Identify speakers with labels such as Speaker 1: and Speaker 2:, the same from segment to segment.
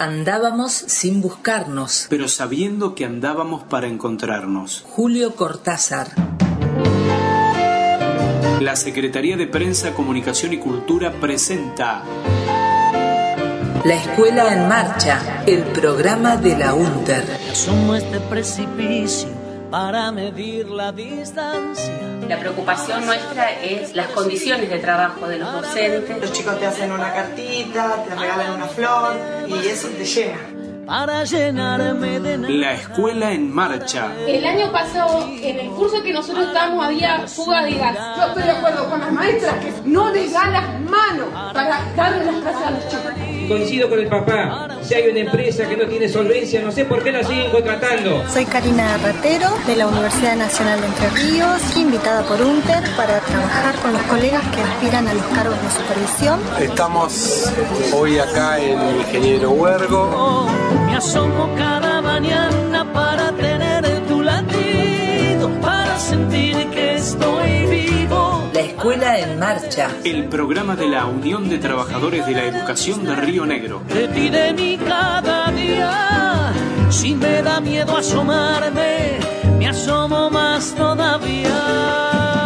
Speaker 1: Andábamos sin buscarnos,
Speaker 2: pero sabiendo que andábamos para encontrarnos.
Speaker 1: Julio Cortázar.
Speaker 2: La Secretaría de Prensa, Comunicación y Cultura presenta
Speaker 1: La Escuela en Marcha, el programa de la UNTER.
Speaker 3: Asomo este precipicio para medir la distancia.
Speaker 4: La preocupación nuestra es las condiciones de trabajo de los docentes.
Speaker 5: Los chicos te hacen una cartita, te regalan una flor y eso te llena.
Speaker 3: Para llenarme de nada.
Speaker 2: La Escuela en Marcha.
Speaker 6: El año pasado, en el curso que nosotros estábamos, había fuga de gas. Yo estoy de acuerdo con las maestras que no les dan las manos para darle las clases a los chicos.
Speaker 7: Coincido con el papá. Si hay una empresa que no tiene solvencia, no sé por qué la siguen contratando.
Speaker 8: Soy Karina Ratero, de la Universidad Nacional de Entre Ríos, invitada por UNTER para trabajar con los colegas que aspiran a los cargos de supervisión.
Speaker 9: Estamos hoy acá en Ingeniero Huergo.
Speaker 3: Me asomo cada mañana para tener tu latido, para sentir que estoy vivo.
Speaker 1: La Escuela en Marcha,
Speaker 2: el programa de la Unión de Trabajadores de la Educación de Río Negro.
Speaker 3: De ti, de mí cada día, si me da miedo asomarme, me asomo más todavía.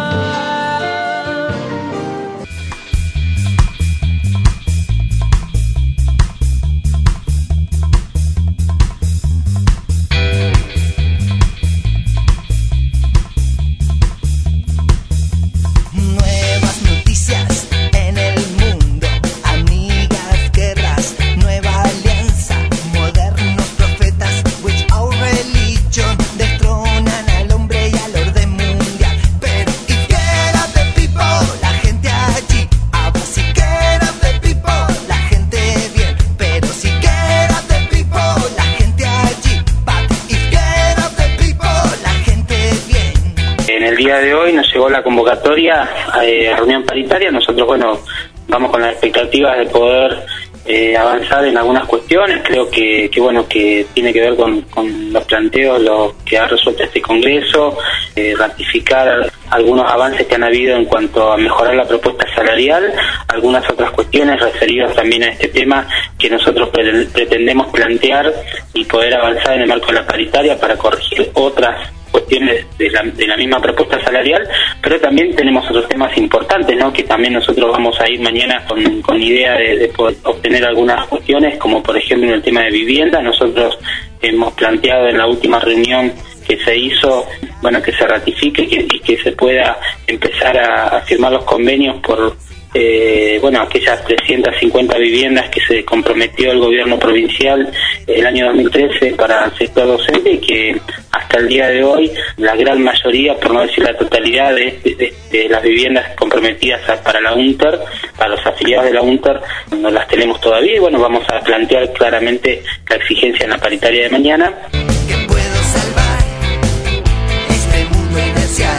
Speaker 10: El día de hoy nos llegó la convocatoria a reunión paritaria. Nosotros, vamos con las expectativas de poder avanzar en algunas cuestiones. Creo que tiene que ver con los planteos, lo que ha resuelto este Congreso, ratificar algunos avances que han habido en cuanto a mejorar la propuesta salarial, algunas otras cuestiones referidas también a este tema que nosotros pretendemos plantear y poder avanzar en el marco de la paritaria para corregir otras cuestiones de la misma propuesta salarial, pero también tenemos otros temas importantes, ¿no? Que también nosotros vamos a ir mañana con idea de poder obtener algunas cuestiones, como por ejemplo en el tema de vivienda. Nosotros hemos planteado en la última reunión que se hizo, que se ratifique y que se pueda empezar a firmar los convenios por aquellas 350 viviendas que se comprometió el gobierno provincial el año 2013 para el sector docente, y que hasta el día de hoy la gran mayoría, por no decir la totalidad de las viviendas comprometidas para la UNTER, para los afiliados de la UNTER, no las tenemos todavía. Y vamos a plantear claramente la exigencia en la paritaria de mañana.
Speaker 3: Que puedo salvar este mundo inercial.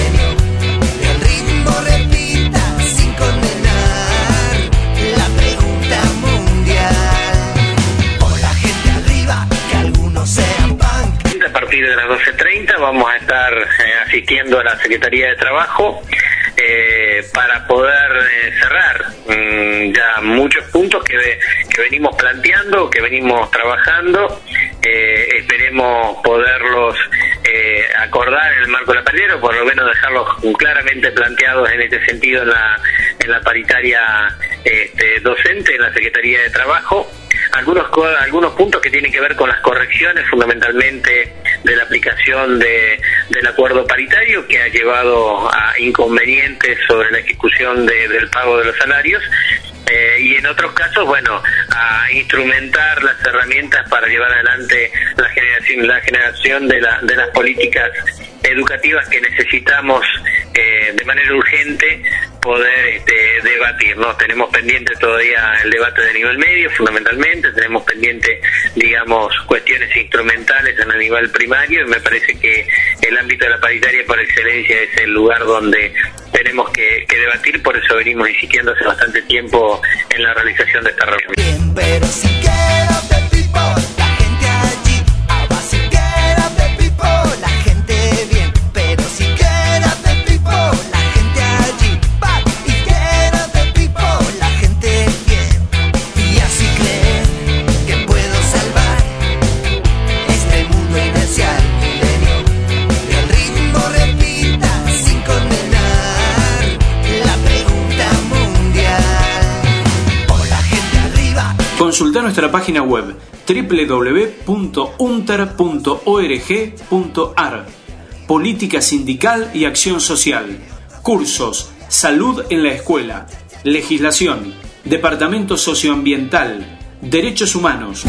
Speaker 10: A partir de las 12:30 vamos a estar asistiendo a la Secretaría de Trabajo para poder cerrar ya muchos puntos que venimos planteando, que venimos trabajando. Esperemos poderlos acordar en el marco de la paritaria, o por lo menos dejarlos claramente planteados en este sentido en la paritaria docente en la Secretaría de Trabajo. Algunos puntos que tienen que ver con las correcciones, fundamentalmente de la aplicación del acuerdo paritario, que ha llevado a inconvenientes sobre la ejecución del pago de los salarios, y en otros casos, a instrumentar las herramientas para llevar adelante la generación de las políticas educativas que necesitamos de manera urgente poder debatir, ¿no? Tenemos pendiente todavía el debate de nivel medio, fundamentalmente, tenemos pendiente, cuestiones instrumentales en el nivel primario, y me parece que el ámbito de la paritaria por excelencia es el lugar donde tenemos que debatir. Por eso venimos insistiendo hace bastante tiempo en la realización de esta reunión.
Speaker 3: Bien, pero si quedas de pipo, la gente allí, si quedas de pipo, la gente bien, pero si quedas de pipo, la gente allí, y quedas de pipo, la gente bien, y así creen que puede
Speaker 2: Consulta nuestra página web www.unter.org.ar. Política sindical y acción social. Cursos, salud en la escuela, legislación, departamento socioambiental, derechos humanos.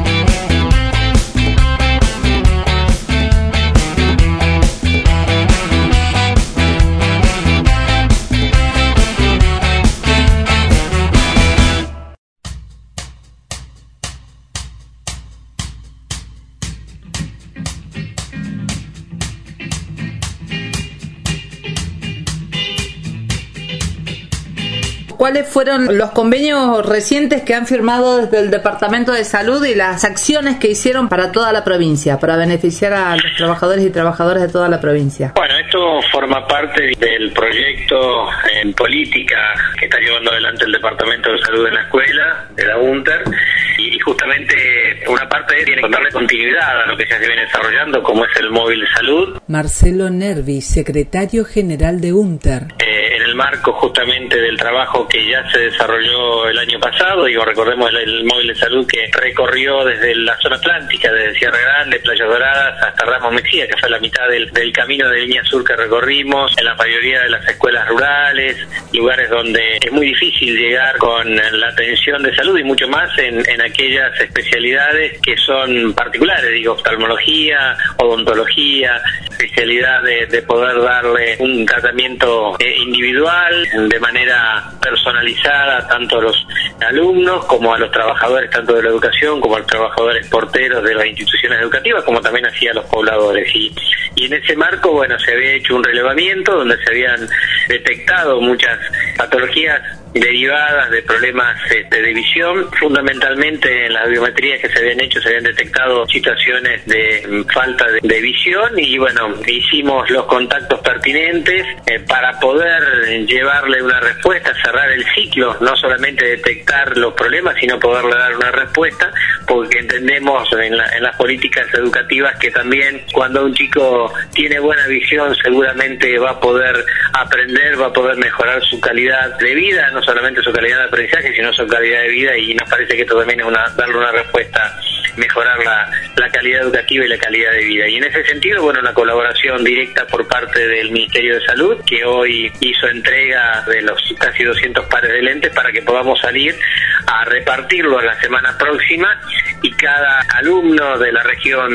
Speaker 11: ¿Cuáles fueron los convenios recientes que han firmado desde el Departamento de Salud y las acciones que hicieron para toda la provincia, para beneficiar a los trabajadores y trabajadoras de toda la provincia?
Speaker 10: Bueno, esto forma parte del proyecto en política que está llevando adelante el Departamento de Salud en la escuela, de la UNTER, y justamente una parte tiene que darle continuidad a lo que ya se viene desarrollando, como es el móvil de salud.
Speaker 1: Marcelo Nervi, secretario general de UNTER.
Speaker 10: En el marco justamente del trabajo que ya se desarrolló el año pasado, recordemos el móvil de salud que recorrió desde la zona atlántica, desde Sierra Grande, Playas Doradas, hasta Ramos Mejía, que fue la mitad del camino de línea sur que recorrimos, en la mayoría de las escuelas rurales, lugares donde es muy difícil llegar con la atención de salud y mucho más en aquellas especialidades que son particulares, oftalmología, odontología, especialidad de poder darle un tratamiento individual, de manera personalizada, tanto a los alumnos como a los trabajadores, tanto de la educación como a los trabajadores porteros de las instituciones educativas, como también hacia los pobladores. Y en ese marco, se había hecho un relevamiento donde se habían detectado muchas patologías derivadas de problemas de visión. Fundamentalmente en las biometrías que se habían hecho se habían detectado situaciones de falta de visión y hicimos los contactos pertinentes para poder llevarle una respuesta, cerrar el ciclo, no solamente detectar los problemas sino poderle dar una respuesta, porque entendemos en las políticas educativas que también cuando un chico tiene buena visión seguramente va a poder aprender, va a poder mejorar su calidad de vida, no solamente su calidad de aprendizaje, sino su calidad de vida, y nos parece que esto también es darle una respuesta, mejorar la calidad educativa y la calidad de vida. Y en ese sentido, una colaboración directa por parte del Ministerio de Salud, que hoy hizo entrega de los casi 200 pares de lentes para que podamos salir a repartirlo la semana próxima, y cada alumno de la región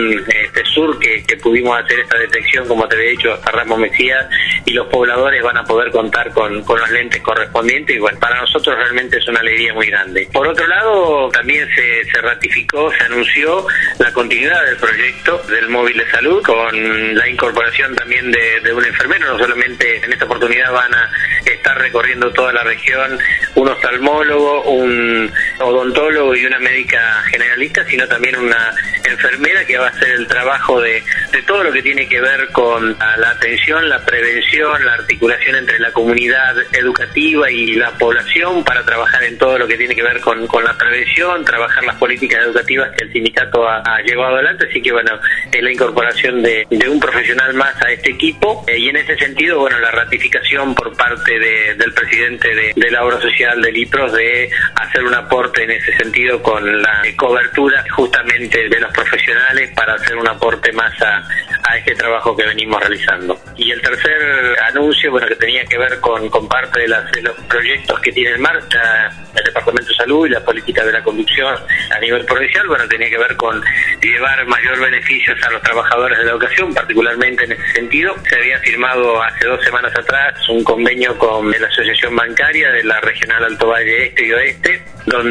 Speaker 10: sur que pudimos hacer esta detección, como te había dicho, hasta Ramos Mejía, y los pobladores van a poder contar con los lentes correspondientes, y para nosotros realmente es una alegría muy grande. Por otro lado, también se ratificó, se anunció la continuidad del proyecto del móvil de salud, con la incorporación también de un enfermero. No solamente en esta oportunidad van a estar recorriendo toda la región un oftalmólogo, un odontólogo y una médica generalista, sino también una enfermera que va a hacer el trabajo de todo lo que tiene que ver con la atención, la prevención, la articulación entre la comunidad educativa y la población, para trabajar en todo lo que tiene que ver con la prevención, trabajar las políticas educativas que el sindicato ha llevado adelante. Así que es la incorporación de un profesional más a este equipo, y en ese sentido la ratificación por parte del presidente de la obra social del IPROS de hacer un aporte en ese sentido con la cobertura justamente de los profesionales, para hacer un aporte más a este trabajo que venimos realizando. Y el tercer anuncio, que tenía que ver con parte de los proyectos que tiene en marcha el Departamento de Salud y la política de la conducción a nivel provincial, tenía que ver con llevar mayor beneficios a los trabajadores de la educación, particularmente en ese sentido. Se había firmado hace 2 semanas atrás un convenio con la Asociación Bancaria de la Regional Alto Valle Este y Oeste,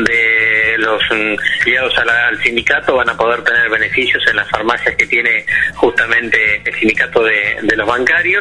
Speaker 10: donde los afiliados al sindicato van a poder tener beneficios en las farmacias que tiene justamente el sindicato de los bancarios,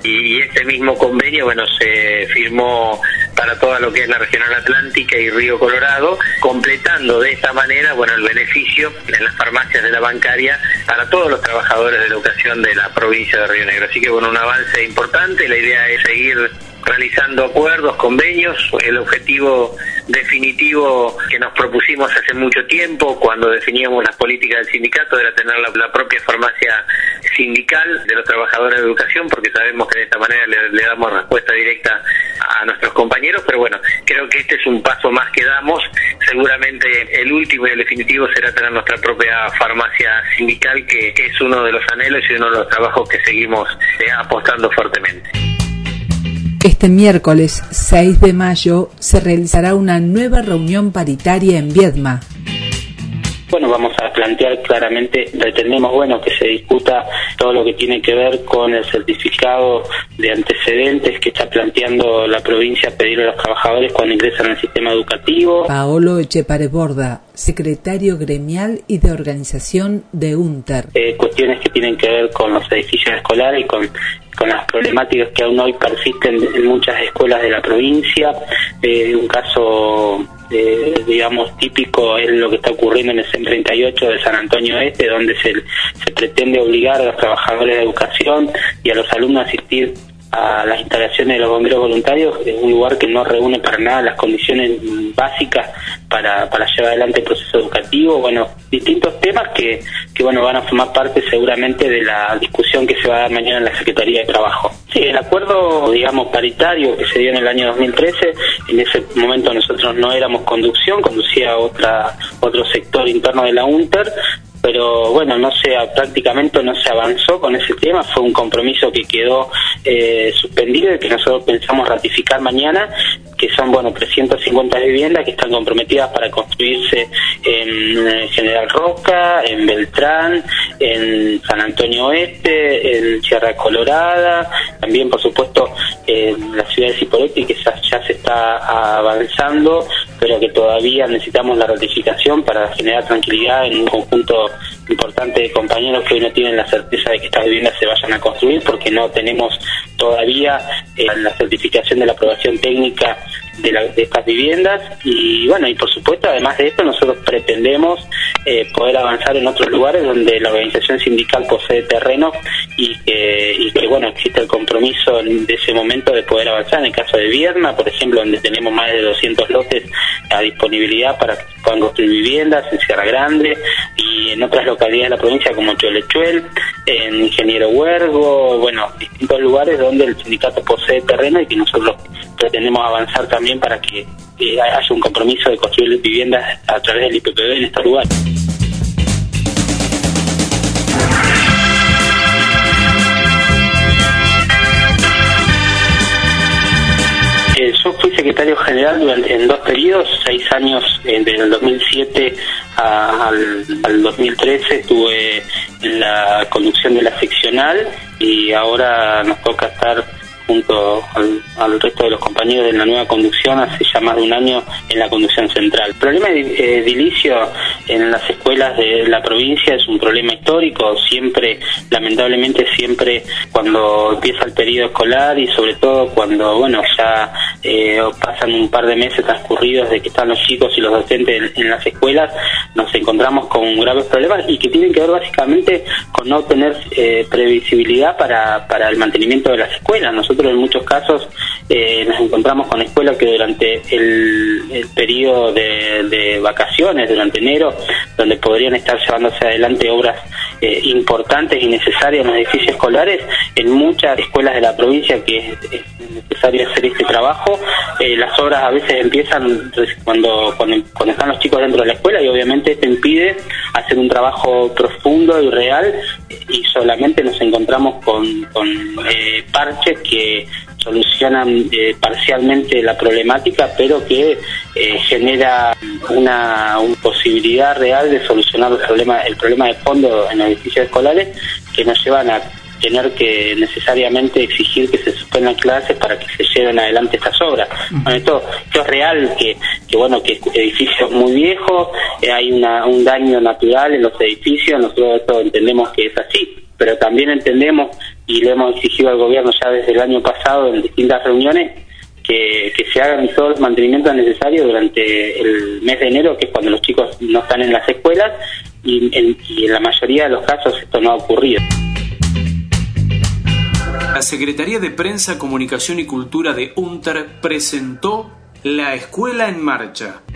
Speaker 10: y este mismo convenio se firmó para toda lo que es la Regional Atlántica y Río Colorado, completando de esta manera el beneficio en las farmacias de la bancaria para todos los trabajadores de la educación de la provincia de Río Negro. Así que un avance importante. La idea es seguir realizando acuerdos, convenios. El objetivo definitivo que nos propusimos hace mucho tiempo, cuando definíamos las políticas del sindicato, era tener la propia farmacia sindical de los trabajadores de educación, porque sabemos que de esta manera le damos respuesta directa a nuestros compañeros. Pero bueno, creo que este es un paso más que damos. Seguramente el último y el definitivo será tener nuestra propia farmacia sindical, que es uno de los anhelos y uno de los trabajos que seguimos apostando fuertemente.
Speaker 1: Este miércoles 6 de mayo se realizará una nueva reunión paritaria en Viedma.
Speaker 12: Bueno, vamos a plantear claramente, pretendemos que se discuta todo lo que tiene que ver con el certificado de antecedentes que está planteando la provincia pedir a los trabajadores cuando ingresan al sistema educativo.
Speaker 1: Paolo Echepare Borda, secretario gremial y de organización de UNTER.
Speaker 12: Cuestiones que tienen que ver con los edificios escolares y con las problemáticas que aún hoy persisten en muchas escuelas de la provincia. Un caso típico es lo que está ocurriendo en el CEM 38 de San Antonio Este, donde se pretende obligar a los trabajadores de educación y a los alumnos a asistir a las instalaciones de los bomberos voluntarios, en un lugar que no reúne para nada las condiciones básicas para llevar adelante el proceso educativo. Distintos temas que van a formar parte seguramente de la discusión que se va a dar mañana en la Secretaría de Trabajo. Sí, el acuerdo, paritario que se dio en el año 2013, en ese momento nosotros no éramos conducción, conducía otro sector interno de la UNTER, pero prácticamente no se avanzó con ese tema. Fue un compromiso que quedó suspendido y que nosotros pensamos ratificar mañana, que son 350 viviendas que están comprometidas para construirse en General Roca, en Beltrán, en San Antonio Oeste, en Sierra Colorada, también por supuesto en la ciudad de Cipolletti, que ya se está avanzando, pero que todavía necesitamos la ratificación para generar tranquilidad en un conjunto importante de compañeros que hoy no tienen la certeza de que estas viviendas se vayan a construir, porque no tenemos todavía la certificación de la aprobación técnica de estas viviendas. Y por supuesto, además de esto, nosotros pretendemos poder avanzar en otros lugares donde la organización sindical posee terreno y que existe el compromiso de ese momento de poder avanzar. En el caso de Viedma, por ejemplo, donde tenemos más de 200 lotes a disponibilidad para que puedan construir viviendas, en Sierra Grande y en otras localidades de la provincia como Cholechuel, en Ingeniero Huergo, distintos lugares donde el sindicato posee terreno y que nosotros pretendemos avanzar también para que haya un compromiso de construir viviendas a través del IPPB en estos lugares. Yo fui secretario general en 2 periodos, 6 años, desde el 2007 al 2013 estuve en la conducción de la seccional y ahora nos toca estar junto al resto de los compañeros de la nueva conducción hace ya más de un año en la conducción central. El problema de edilicio en las escuelas de la provincia es un problema histórico. Lamentablemente siempre cuando empieza el periodo escolar y sobre todo cuando ya pasan un par de meses transcurridos de que están los chicos y los docentes en las escuelas, nos encontramos con graves problemas y que tienen que ver básicamente con no tener previsibilidad para el mantenimiento de las escuelas. Nosotros en muchos casos nos encontramos con escuelas que durante el periodo de vacaciones, durante enero, donde podrían estar llevándose adelante obras importantes y necesarias en los edificios escolares, en muchas escuelas de la provincia que es necesario hacer este trabajo, las obras a veces empiezan cuando están los chicos dentro de la escuela y obviamente esto impide hacer un trabajo profundo y real y solamente nos encontramos con parches que solucionan parcialmente la problemática, pero que genera una posibilidad real de solucionar el problema de fondo en los edificios escolares, que nos llevan a tener que necesariamente exigir que se suspendan clases para que se lleven adelante estas obras. Esto es real, que edificios muy viejos, hay un daño natural en los edificios. Nosotros esto entendemos que es así, pero también entendemos y le hemos exigido al gobierno ya desde el año pasado en distintas reuniones que se hagan todos los mantenimientos necesarios durante el mes de enero, que es cuando los chicos no están en las escuelas, y en la mayoría de los casos esto no ha ocurrido.
Speaker 2: La Secretaría de Prensa, Comunicación y Cultura de UNTER presentó La Escuela en Marcha,